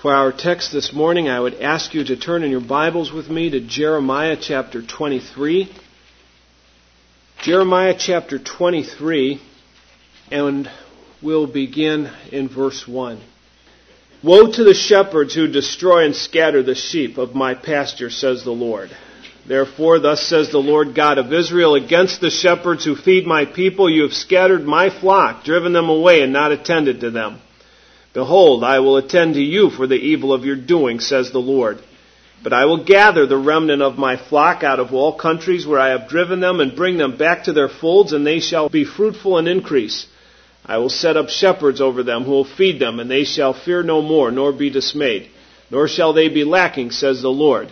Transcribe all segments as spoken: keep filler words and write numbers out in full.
For our text this morning, I would ask you to turn in your Bibles with me to Jeremiah chapter twenty-three. Jeremiah chapter twenty-three, and we'll begin in verse one. Woe to the shepherds who destroy and scatter the sheep of my pasture, says the Lord. Therefore, thus says the Lord God of Israel, against the shepherds who feed my people, you have scattered my flock, driven them away, and not attended to them. Behold, I will attend to you for the evil of your doing, says the Lord. But I will gather the remnant of my flock out of all countries where I have driven them, and bring them back to their folds, and they shall be fruitful and increase. I will set up shepherds over them who will feed them, and they shall fear no more, nor be dismayed. Nor shall they be lacking, says the Lord.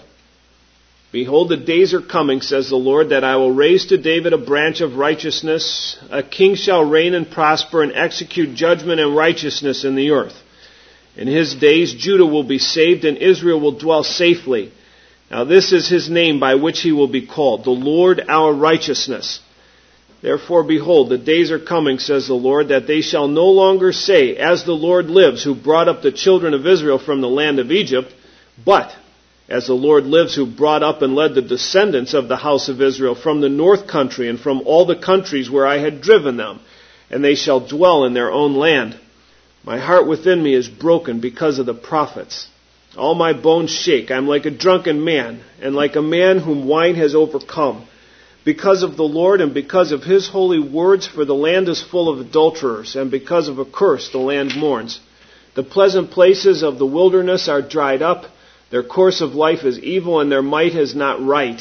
Behold, the days are coming, says the Lord, that I will raise to David a branch of righteousness. A king shall reign and prosper and execute judgment and righteousness in the earth. In his days Judah will be saved and Israel will dwell safely. Now this is his name by which he will be called, the Lord our righteousness. Therefore, behold, the days are coming, says the Lord, that they shall no longer say, as the Lord lives, who brought up the children of Israel from the land of Egypt, but as the Lord lives, who brought up and led the descendants of the house of Israel from the north country and from all the countries where I had driven them, and they shall dwell in their own land. My heart within me is broken because of the prophets. All my bones shake. I am like a drunken man, and like a man whom wine has overcome. Because of the Lord and because of his holy words, for the land is full of adulterers, and because of a curse the land mourns. The pleasant places of the wilderness are dried up. Their course of life is evil, and their might is not right.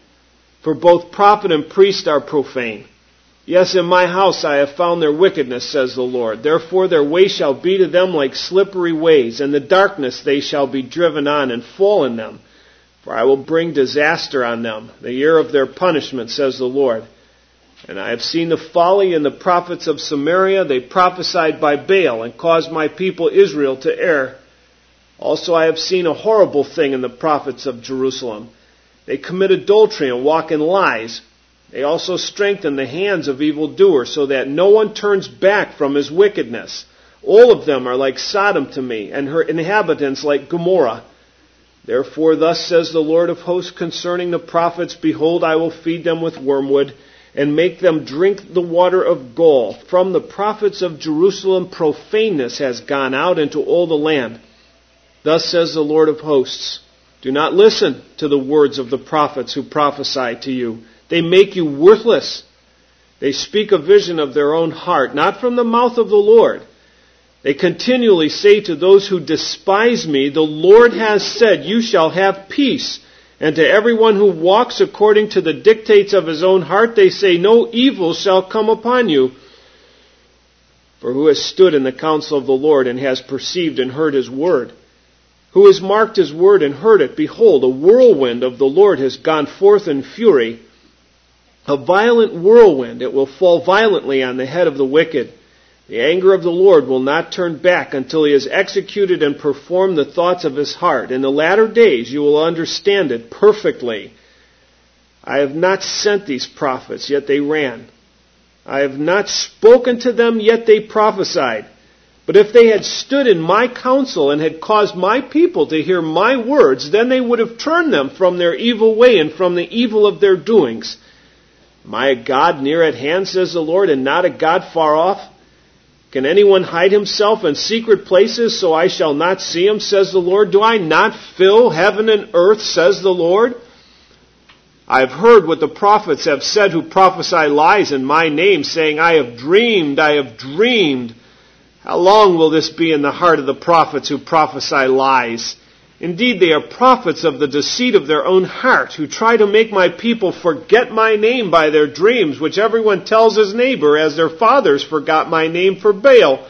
For both prophet and priest are profane. Yes, in my house I have found their wickedness, says the Lord. Therefore their way shall be to them like slippery ways. In the darkness they shall be driven on and fall in them. For I will bring disaster on them, the year of their punishment, says the Lord. And I have seen the folly in the prophets of Samaria. They prophesied by Baal and caused my people Israel to err. Also I have seen a horrible thing in the prophets of Jerusalem. They commit adultery and walk in lies. They also strengthen the hands of evildoers, so that no one turns back from his wickedness. All of them are like Sodom to me, and her inhabitants like Gomorrah. Therefore thus says the Lord of hosts concerning the prophets, behold, I will feed them with wormwood, and make them drink the water of gall. From the prophets of Jerusalem profaneness has gone out into all the land. Thus says the Lord of hosts, do not listen to the words of the prophets who prophesy to you. They make you worthless. They speak a vision of their own heart, not from the mouth of the Lord. They continually say to those who despise me, the Lord has said, you shall have peace. And to everyone who walks according to the dictates of his own heart, they say, no evil shall come upon you. For who has stood in the counsel of the Lord and has perceived and heard his word? Who has marked his word and heard it? Behold, a whirlwind of the Lord has gone forth in fury. A violent whirlwind, it will fall violently on the head of the wicked. The anger of the Lord will not turn back until he has executed and performed the thoughts of his heart. In the latter days you will understand it perfectly. I have not sent these prophets, yet they ran. I have not spoken to them, yet they prophesied. But if they had stood in my counsel and had caused my people to hear my words, then they would have turned them from their evil way and from the evil of their doings. Am I a God near at hand, says the Lord, and not a God far off? Can anyone hide himself in secret places so I shall not see him, says the Lord? Do I not fill heaven and earth, says the Lord? I have heard what the prophets have said who prophesy lies in my name, saying, I have dreamed, I have dreamed. How long will this be in the heart of the prophets who prophesy lies? Indeed, they are prophets of the deceit of their own heart, who try to make my people forget my name by their dreams, which everyone tells his neighbor, as their fathers forgot my name for Baal.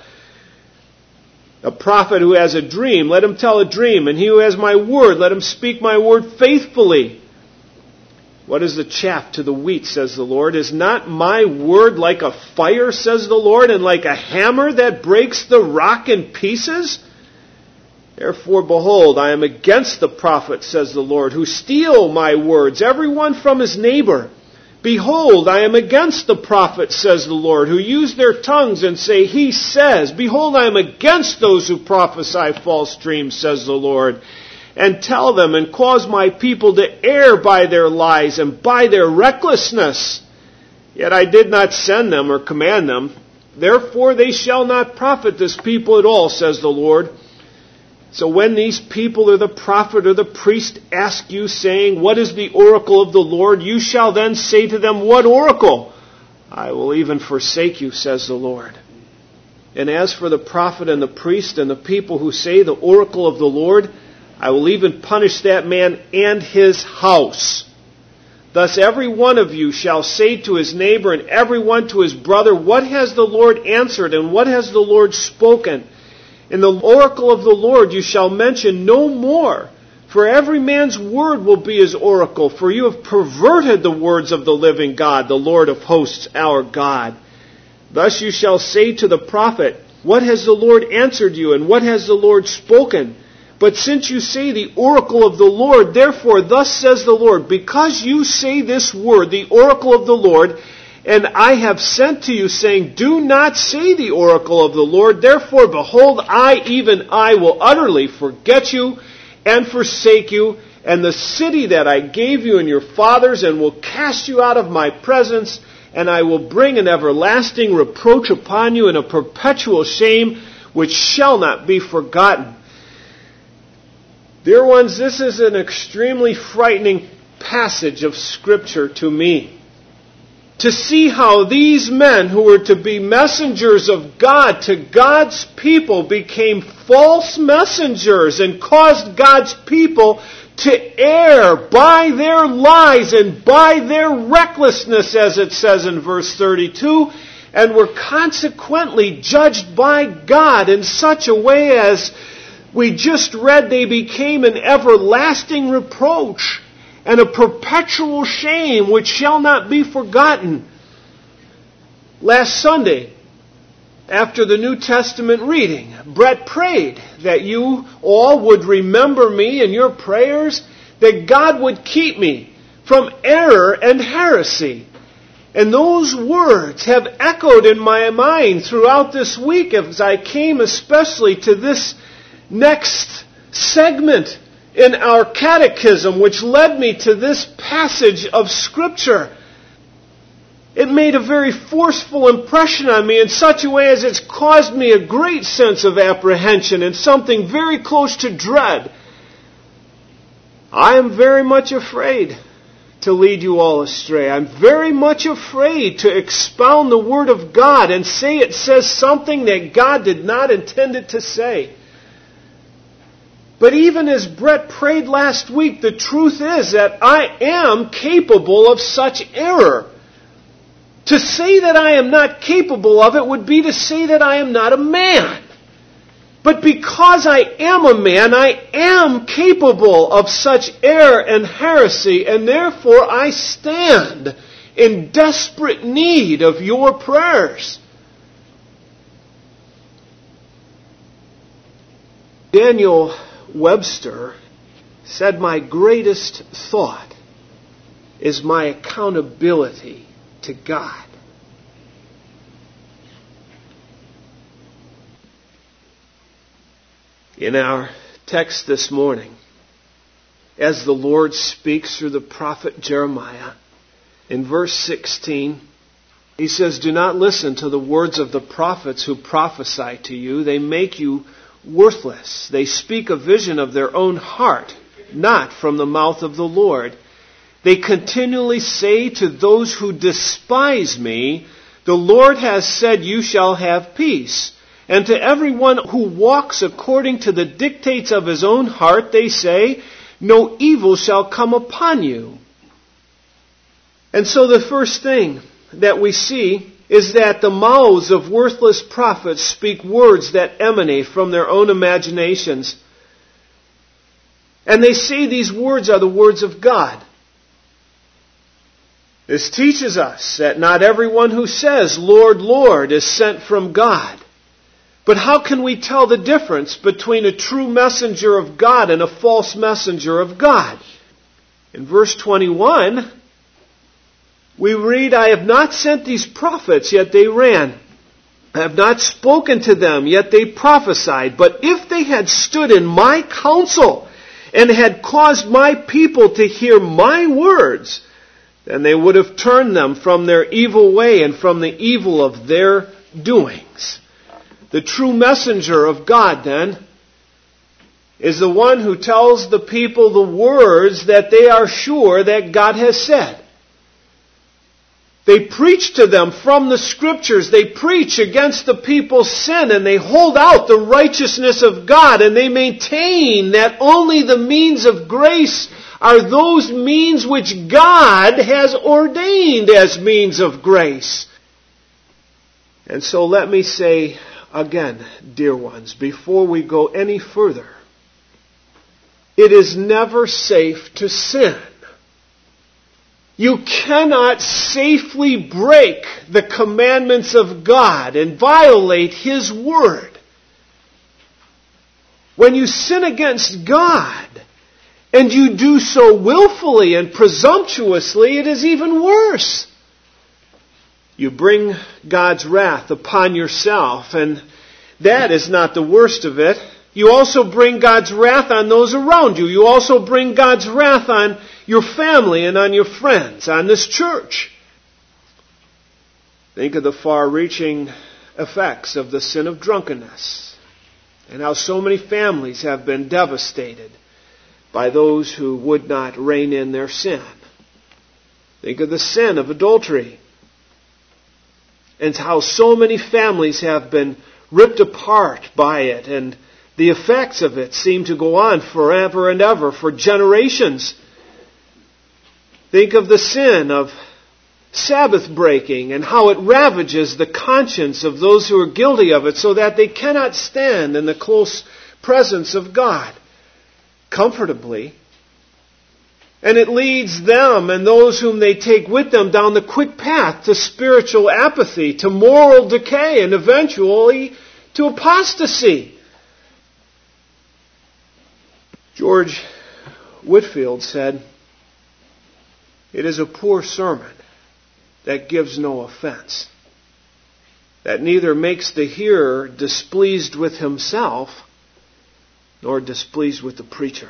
A prophet who has a dream, let him tell a dream, and he who has my word, let him speak my word faithfully. What is the chaff to the wheat, says the Lord? Is not my word like a fire, says the Lord, and like a hammer that breaks the rock in pieces? Therefore, behold, I am against the prophets, says the Lord, who steal my words, everyone from his neighbor. Behold, I am against the prophets, says the Lord, who use their tongues and say, He says. Behold, I am against those who prophesy false dreams, says the Lord, and tell them and cause my people to err by their lies and by their recklessness. Yet I did not send them or command them. Therefore they shall not profit this people at all, says the Lord. So when these people or the prophet or the priest ask you, saying, What is the oracle of the Lord? You shall then say to them, What oracle? I will even forsake you, says the Lord. And as for the prophet and the priest and the people who say the oracle of the Lord, I will even punish that man and his house. Thus every one of you shall say to his neighbor and every one to his brother, What has the Lord answered and what has the Lord spoken? In the oracle of the Lord you shall mention no more, for every man's word will be his oracle, for you have perverted the words of the living God, the Lord of hosts, our God. Thus you shall say to the prophet, What has the Lord answered you, and what has the Lord spoken? But since you say the oracle of the Lord, therefore thus says the Lord, because you say this word, the oracle of the Lord, and I have sent to you, saying, Do not say the oracle of the Lord. Therefore, behold, I, even I, will utterly forget you and forsake you, and the city that I gave you and your fathers, and will cast you out of my presence, and I will bring an everlasting reproach upon you and a perpetual shame, which shall not be forgotten. Dear ones, this is an extremely frightening passage of Scripture to me. To see how these men who were to be messengers of God to God's people became false messengers and caused God's people to err by their lies and by their recklessness, as it says in verse thirty-two, and were consequently judged by God in such a way as we just read they became an everlasting reproach and a perpetual shame which shall not be forgotten. Last Sunday, after the New Testament reading, Brett prayed that you all would remember me in your prayers, that God would keep me from error and heresy. And those words have echoed in my mind throughout this week as I came especially to this next segment in our catechism, which led me to this passage of Scripture. It made a very forceful impression on me in such a way as it's caused me a great sense of apprehension and something very close to dread. I am very much afraid to lead you all astray. I'm very much afraid to expound the Word of God and say it says something that God did not intend it to say. But even as Brett prayed last week, the truth is that I am capable of such error. To say that I am not capable of it would be to say that I am not a man. But because I am a man, I am capable of such error and heresy, and therefore I stand in desperate need of your prayers. Daniel Webster said, My greatest thought is my accountability to God. In our text this morning, as the Lord speaks through the prophet Jeremiah, in verse sixteen, he says, Do not listen to the words of the prophets who prophesy to you. They make you worthless. They speak a vision of their own heart, not from the mouth of the Lord. They continually say to those who despise me, The Lord has said you shall have peace. And to everyone who walks according to the dictates of his own heart, they say, No evil shall come upon you. And so the first thing that we see is that the mouths of worthless prophets speak words that emanate from their own imaginations. And they say these words are the words of God. This teaches us that not everyone who says, Lord, Lord, is sent from God. But how can we tell the difference between a true messenger of God and a false messenger of God? In verse twenty-one, We read, I have not sent these prophets, yet they ran. I have not spoken to them, yet they prophesied. But if they had stood in my counsel and had caused my people to hear my words, then they would have turned them from their evil way and from the evil of their doings. The true messenger of God, then, is the one who tells the people the words that they are sure that God has said. They preach to them from the Scriptures. They preach against the people's sin, and they hold out the righteousness of God, and they maintain that only the means of grace are those means which God has ordained as means of grace. And so let me say again, dear ones, before we go any further, it is never safe to sin. You cannot safely break the commandments of God and violate His Word. When you sin against God, and you do so willfully and presumptuously, it is even worse. You bring God's wrath upon yourself, and that is not the worst of it. You also bring God's wrath on those around you. You also bring God's wrath on your family and on your friends, on this church. Think of the far-reaching effects of the sin of drunkenness and how so many families have been devastated by those who would not rein in their sin. Think of the sin of adultery and how so many families have been ripped apart by it, and the effects of it seem to go on forever and ever, for generations. Think of the sin of Sabbath breaking and how it ravages the conscience of those who are guilty of it so that they cannot stand in the close presence of God comfortably. And it leads them and those whom they take with them down the quick path to spiritual apathy, to moral decay, and eventually to apostasy. George Whitefield said, "It is a poor sermon that gives no offense, that neither makes the hearer displeased with himself nor displeased with the preacher."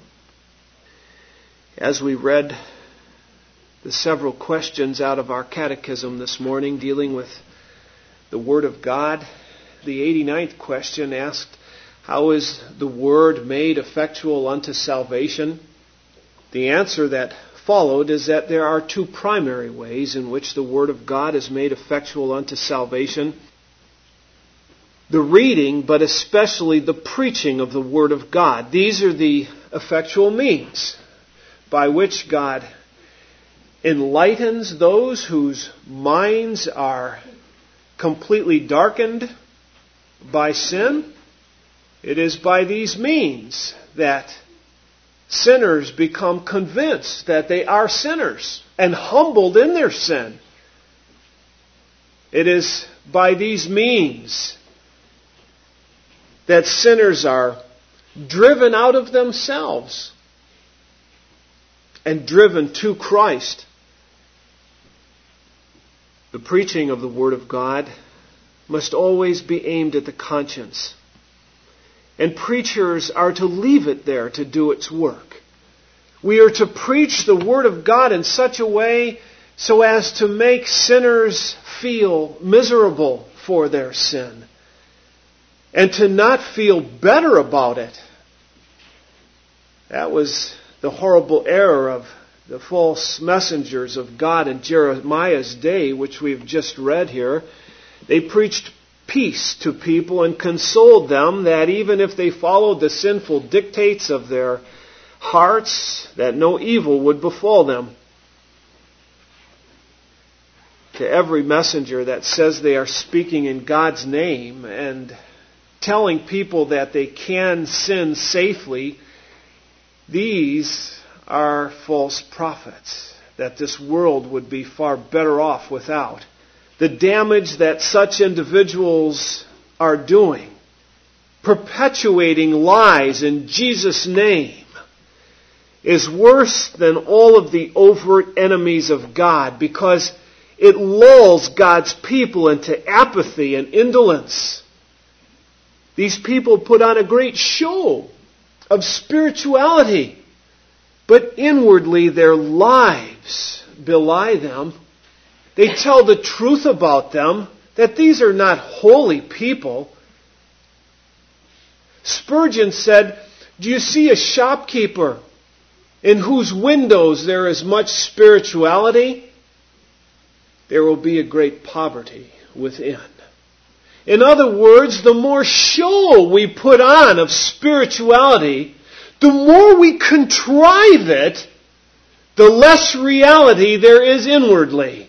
As we read the several questions out of our catechism this morning dealing with the Word of God, the eighty-ninth question asked, "How is the Word made effectual unto salvation?" The answer that followed is that there are two primary ways in which the Word of God is made effectual unto salvation. The reading, but especially the preaching of the Word of God. These are the effectual means by which God enlightens those whose minds are completely darkened by sin. It is by these means that sinners become convinced that they are sinners and humbled in their sin. It is by these means that sinners are driven out of themselves and driven to Christ. The preaching of the Word of God must always be aimed at the conscience. And preachers are to leave it there to do its work. We are to preach the Word of God in such a way so as to make sinners feel miserable for their sin and to not feel better about it. That was the horrible error of the false messengers of God in Jeremiah's day, which we've just read here. They preached peace to people and consoled them that even if they followed the sinful dictates of their hearts, that no evil would befall them. To every messenger that says they are speaking in God's name and telling people that they can sin safely, these are false prophets that this world would be far better off without. The damage that such individuals are doing, perpetuating lies in Jesus' name, is worse than all of the overt enemies of God because it lulls God's people into apathy and indolence. These people put on a great show of spirituality, but inwardly their lives belie them. They tell the truth about them, that these are not holy people. Spurgeon said, "Do you see a shopkeeper in whose windows there is much spirituality? There will be a great poverty within." In other words, the more show we put on of spirituality, the more we contrive it, the less reality there is inwardly.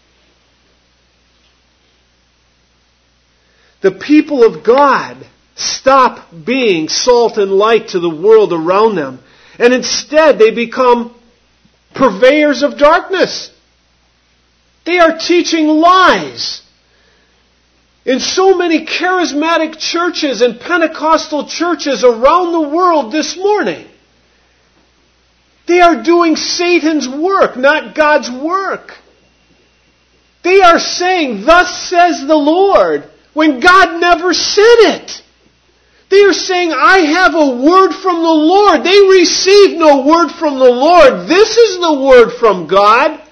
The people of God stop being salt and light to the world around them, and instead they become purveyors of darkness. They are teaching lies. In so many charismatic churches and Pentecostal churches around the world this morning, they are doing Satan's work, not God's work. They are saying, "Thus says the Lord," when God never said it. They are saying, "I have a word from the Lord." They receive no word from the Lord. This is the word from God.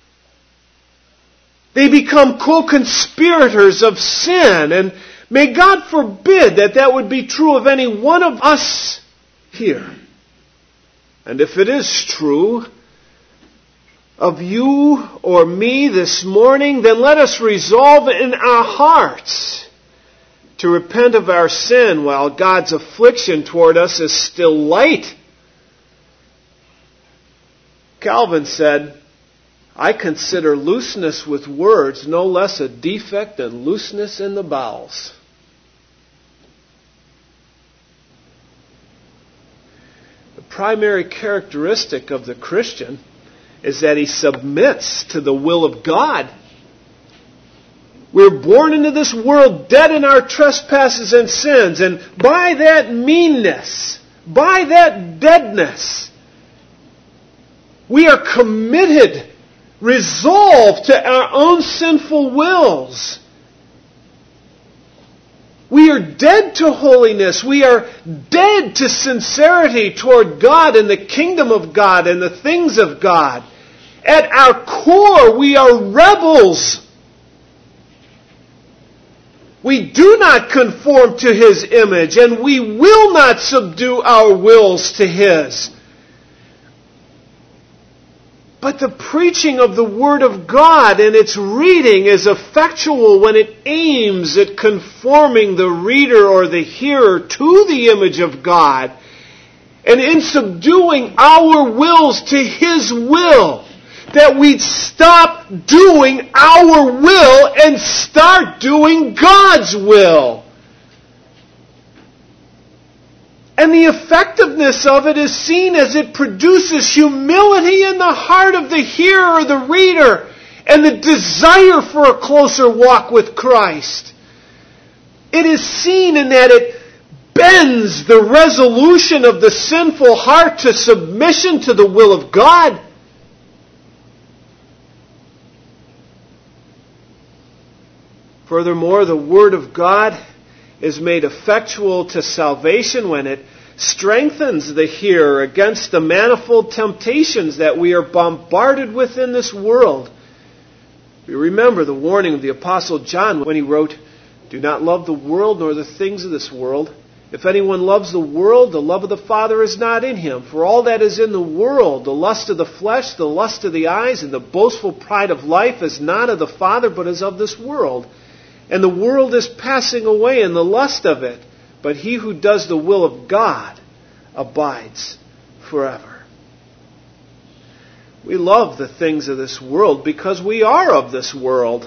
They become co-conspirators of sin, and may God forbid that that would be true of any one of us here. And if it is true of you or me this morning, then let us resolve in our hearts to repent of our sin while God's affliction toward us is still light. Calvin said, "I consider looseness with words no less a defect than looseness in the bowels." The primary characteristic of the Christian is that he submits to the will of God. We're born into this world dead in our trespasses and sins, and by that meanness, by that deadness, we are committed, resolved to our own sinful wills. We are dead to holiness. We are dead to sincerity toward God and the kingdom of God and the things of God. At our core, we are rebels. We do not conform to His image, and we will not subdue our wills to His. But the preaching of the Word of God and its reading is effectual when it aims at conforming the reader or the hearer to the image of God, and in subduing our wills to His will, that we'd stop doing our will and start doing God's will. And the effectiveness of it is seen as it produces humility in the heart of the hearer or the reader and the desire for a closer walk with Christ. It is seen in that it bends the resolution of the sinful heart to submission to the will of God. Furthermore, the Word of God is made effectual to salvation when it strengthens the hearer against the manifold temptations that we are bombarded with in this world. We remember the warning of the Apostle John when he wrote, "Do not love the world nor the things of this world. If anyone loves the world, the love of the Father is not in him. For all that is in the world, the lust of the flesh, the lust of the eyes, and the boastful pride of life is not of the Father, but is of this world. And the world is passing away in the lust of it, but he who does the will of God abides forever." We love the things of this world because we are of this world.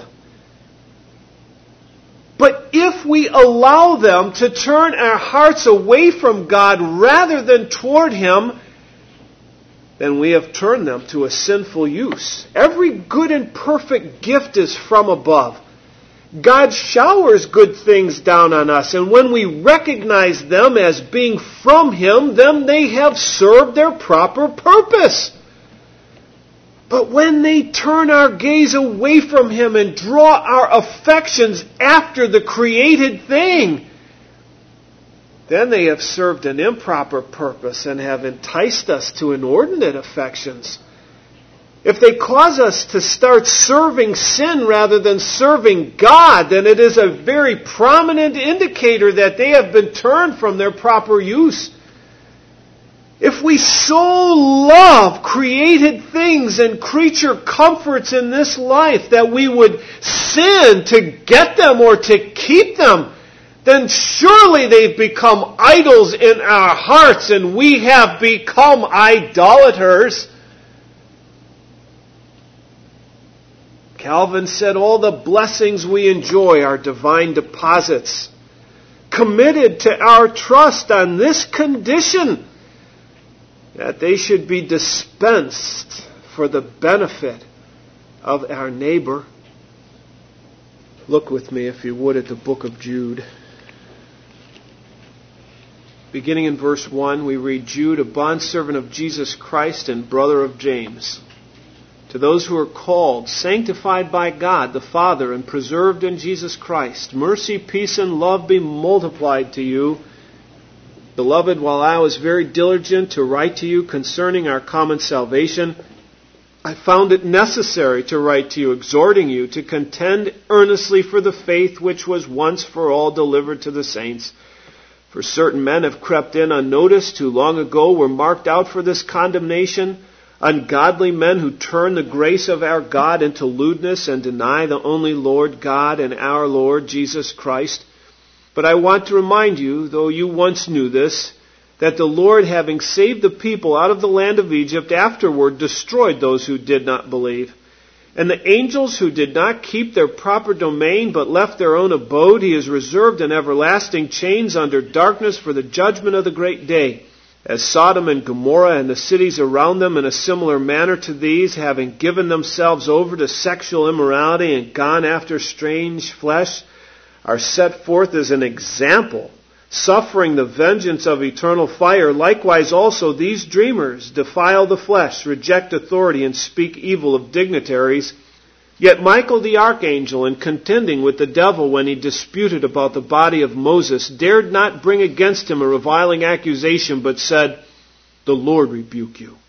But if we allow them to turn our hearts away from God rather than toward Him, then we have turned them to a sinful use. Every good and perfect gift is from above, God showers good things down on us, and when we recognize them as being from Him, then they have served their proper purpose. But when they turn our gaze away from Him and draw our affections after the created thing, then they have served an improper purpose and have enticed us to inordinate affections. If they cause us to start serving sin rather than serving God, then it is a very prominent indicator that they have been turned from their proper use. If we so love created things and creature comforts in this life that we would sin to get them or to keep them, then surely they've become idols in our hearts and we have become idolaters. Calvin said all the blessings we enjoy are divine deposits, committed to our trust on this condition, that they should be dispensed for the benefit of our neighbor. Look with me, if you would, at the book of Jude. Beginning in verse one, we read, Jude, a bondservant of Jesus Christ and brother of James, to those who are called, sanctified by God the Father, and preserved in Jesus Christ, mercy, peace, and love be multiplied to you. Beloved, while I was very diligent to write to you concerning our common salvation, I found it necessary to write to you, exhorting you to contend earnestly for the faith which was once for all delivered to the saints. For certain men have crept in unnoticed, who long ago were marked out for this condemnation, ungodly men who turn the grace of our God into lewdness and deny the only Lord God and our Lord Jesus Christ. But I want to remind you, though you once knew this, that the Lord, having saved the people out of the land of Egypt, afterward destroyed those who did not believe. And the angels who did not keep their proper domain, but left their own abode, He has reserved in everlasting chains under darkness for the judgment of the great day. As Sodom and Gomorrah and the cities around them in a similar manner to these, having given themselves over to sexual immorality and gone after strange flesh, are set forth as an example, suffering the vengeance of eternal fire. Likewise also these dreamers defile the flesh, reject authority, and speak evil of dignitaries. Yet Michael the archangel, in contending with the devil when he disputed about the body of Moses, dared not bring against him a reviling accusation, but said, The Lord rebuke you.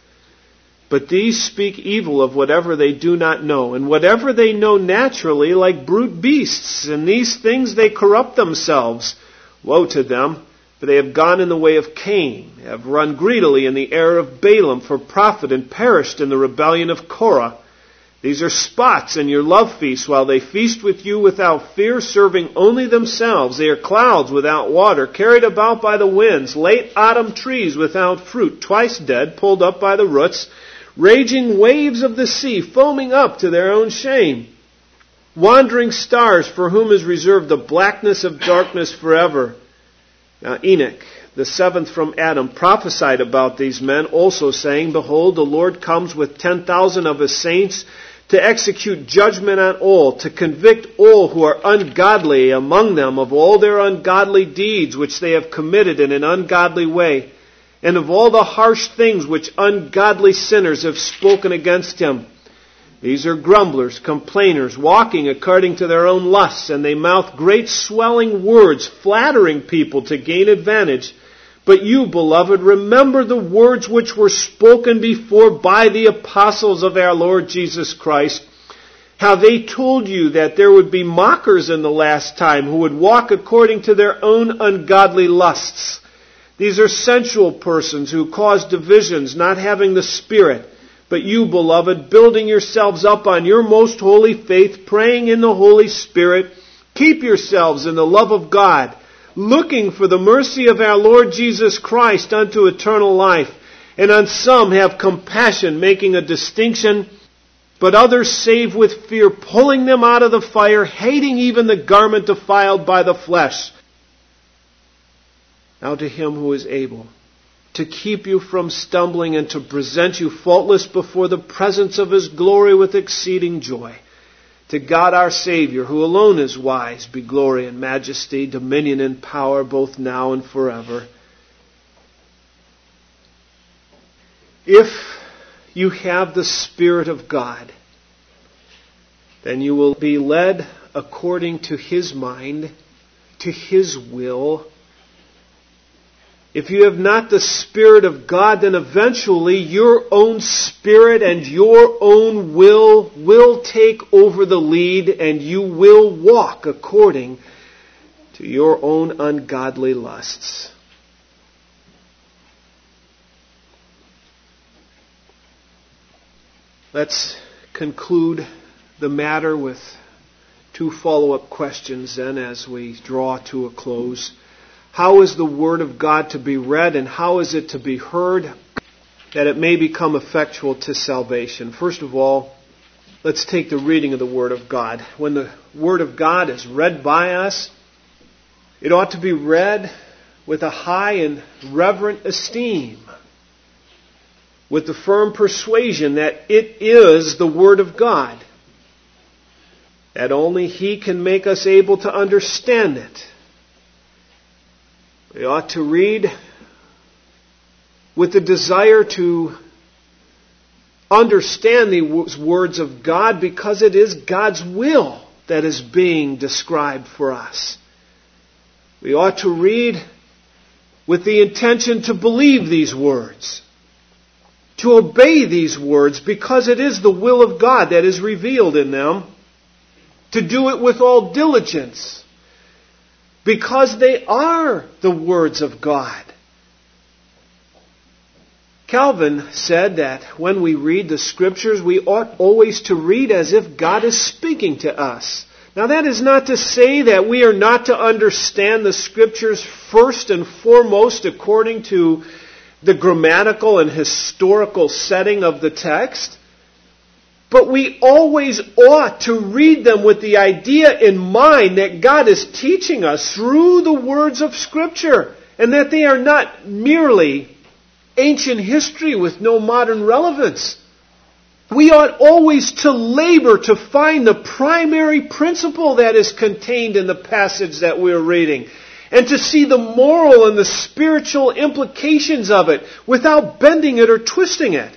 But these speak evil of whatever they do not know, and whatever they know naturally, like brute beasts. In these things they corrupt themselves. Woe to them, for they have gone in the way of Cain, have run greedily in the error of Balaam for profit, and perished in the rebellion of Korah. These are spots in your love feast, while they feast with you without fear, serving only themselves. They are clouds without water, carried about by the winds, late autumn trees without fruit, twice dead, pulled up by the roots, raging waves of the sea, foaming up to their own shame. Wandering stars, for whom is reserved the blackness of darkness forever. Now Enoch, the seventh from Adam, prophesied about these men, also saying, Behold, the Lord comes with ten thousand of His saints, to execute judgment on all, to convict all who are ungodly among them of all their ungodly deeds which they have committed in an ungodly way, and of all the harsh things which ungodly sinners have spoken against Him. These are grumblers, complainers, walking according to their own lusts, and they mouth great swelling words, flattering people to gain advantage. But you, beloved, remember the words which were spoken before by the apostles of our Lord Jesus Christ, how they told you that there would be mockers in the last time who would walk according to their own ungodly lusts. These are sensual persons who cause divisions, not having the Spirit. But you, beloved, building yourselves up on your most holy faith, praying in the Holy Spirit, keep yourselves in the love of God, looking for the mercy of our Lord Jesus Christ unto eternal life. And on some have compassion, making a distinction, but others save with fear, pulling them out of the fire, hating even the garment defiled by the flesh. Now to Him who is able to keep you from stumbling and to present you faultless before the presence of His glory with exceeding joy. To God our Savior, who alone is wise, be glory and majesty, dominion and power, both now and forever. If you have the Spirit of God, then you will be led according to His mind, to His will. If you have not the Spirit of God, then eventually your own spirit and your own will will take over the lead, and you will walk according to your own ungodly lusts. Let's conclude the matter with two follow-up questions then as we draw to a close. How is the Word of God to be read, and how is it to be heard that it may become effectual to salvation? First of all, let's take the reading of the Word of God. When the Word of God is read by us, it ought to be read with a high and reverent esteem, with the firm persuasion that it is the Word of God, that only He can make us able to understand it. We ought to read with the desire to understand the words of God, because it is God's will that is being described for us. We ought to read with the intention to believe these words, to obey these words, because it is the will of God that is revealed in them, to do it with all diligence, because they are the words of God. Calvin said that when we read the Scriptures, we ought always to read as if God is speaking to us. Now, that is not to say that we are not to understand the Scriptures first and foremost according to the grammatical and historical setting of the text. But we always ought to read them with the idea in mind that God is teaching us through the words of Scripture, and that they are not merely ancient history with no modern relevance. We ought always to labor to find the primary principle that is contained in the passage that we're reading, and to see the moral and the spiritual implications of it without bending it or twisting it.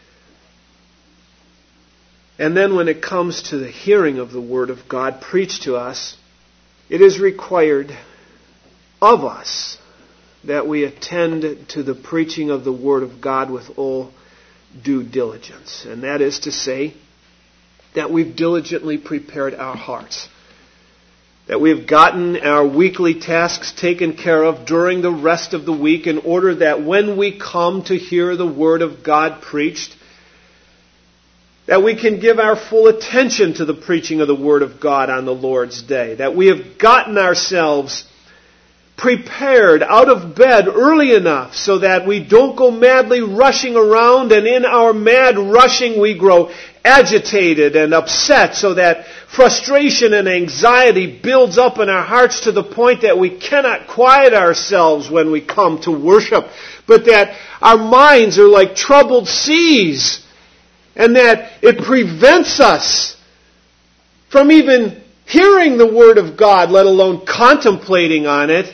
And then when it comes to the hearing of the Word of God preached to us, it is required of us that we attend to the preaching of the Word of God with all due diligence. And that is to say, that we've diligently prepared our hearts, that we've gotten our weekly tasks taken care of during the rest of the week, in order that when we come to hear the Word of God preached, that we can give our full attention to the preaching of the Word of God on the Lord's Day, that we have gotten ourselves prepared out of bed early enough so that we don't go madly rushing around, and in our mad rushing we grow agitated and upset, so that frustration and anxiety builds up in our hearts to the point that we cannot quiet ourselves when we come to worship, but that our minds are like troubled seas, and that it prevents us from even hearing the Word of God, let alone contemplating on it.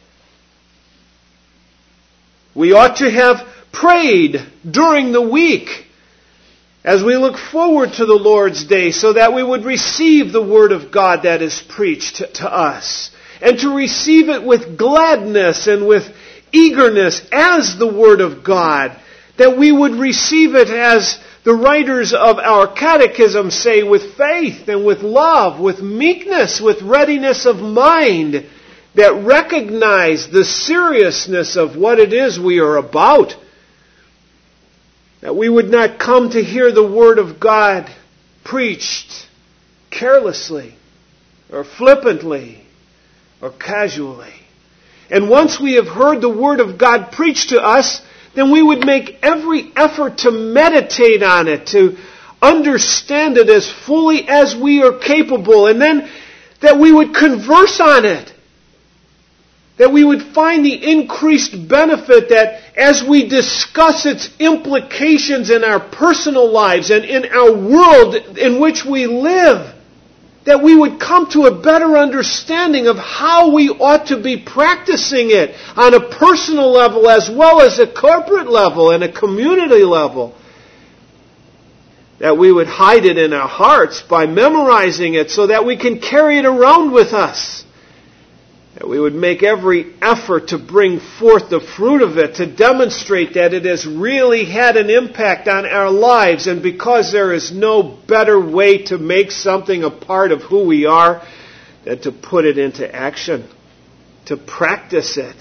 We ought to have prayed during the week as we look forward to the Lord's Day, so that we would receive the Word of God that is preached to us, and to receive it with gladness and with eagerness as the Word of God, that we would receive it, as the writers of our catechism say, with faith and with love, with meekness, with readiness of mind, that recognize the seriousness of what it is we are about. That we would not come to hear the Word of God preached carelessly or flippantly or casually. And once we have heard the Word of God preached to us, then we would make every effort to meditate on it, to understand it as fully as we are capable, and then that we would converse on it. That we would find the increased benefit that as we discuss its implications in our personal lives and in our world in which we live, that we would come to a better understanding of how we ought to be practicing it on a personal level as well as a corporate level and a community level. That we would hide it in our hearts by memorizing it so that we can carry it around with us. That we would make every effort to bring forth the fruit of it, to demonstrate that it has really had an impact on our lives. And because there is no better way to make something a part of who we are than to put it into action, to practice it.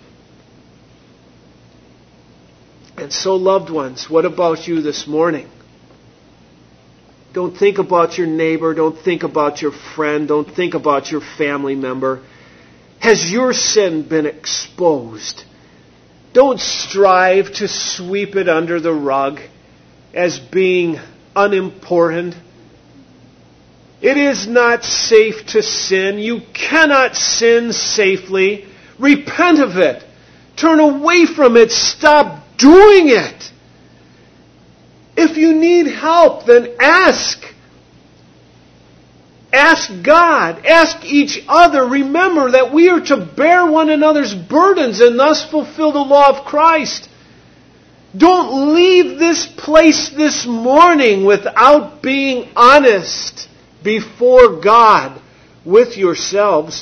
And so, loved ones, what about you this morning? Don't think about your neighbor. Don't think about your friend. Don't think about your family member. Has your sin been exposed? Don't strive to sweep it under the rug as being unimportant. It is not safe to sin. You cannot sin safely. Repent of it. Turn away from it. Stop doing it. If you need help, then ask. Ask God. Ask each other. Remember that we are to bear one another's burdens and thus fulfill the law of Christ. Don't leave this place this morning without being honest before God with yourselves.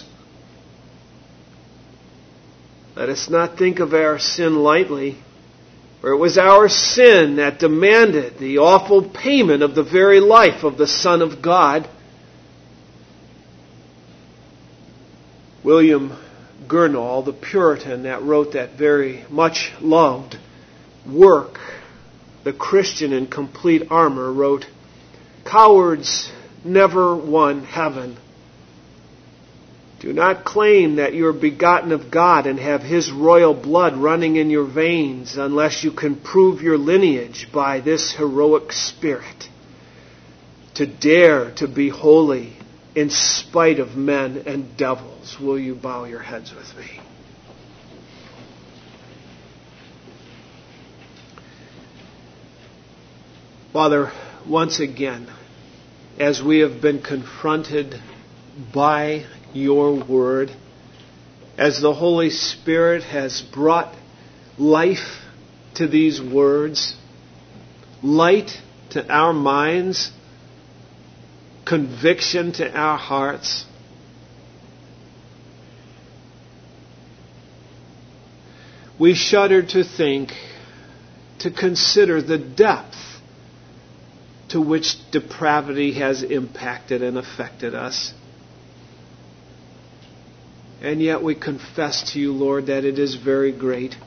Let us not think of our sin lightly, for it was our sin that demanded the awful payment of the very life of the Son of God. William Gurnall, the Puritan that wrote that very much loved work, The Christian in Complete Armor, wrote, "Cowards never won heaven. Do not claim that you are begotten of God and have His royal blood running in your veins unless you can prove your lineage by this heroic spirit. To dare to be holy in spite of men and devils." Will you bow your heads with me? Father, once again, as we have been confronted by your word, as the Holy Spirit has brought life to these words, light to our minds, conviction to our hearts, we shudder to think, to consider the depth to which depravity has impacted and affected us. And yet we confess to you, Lord, that it is very great.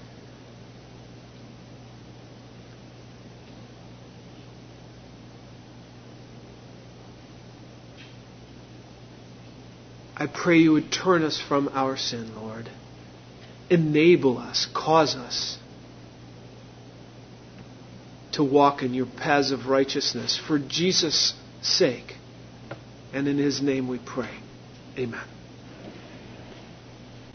I pray you would turn us from our sin, Lord. Enable us, cause us to walk in your paths of righteousness for Jesus' sake. And in His name we pray. Amen.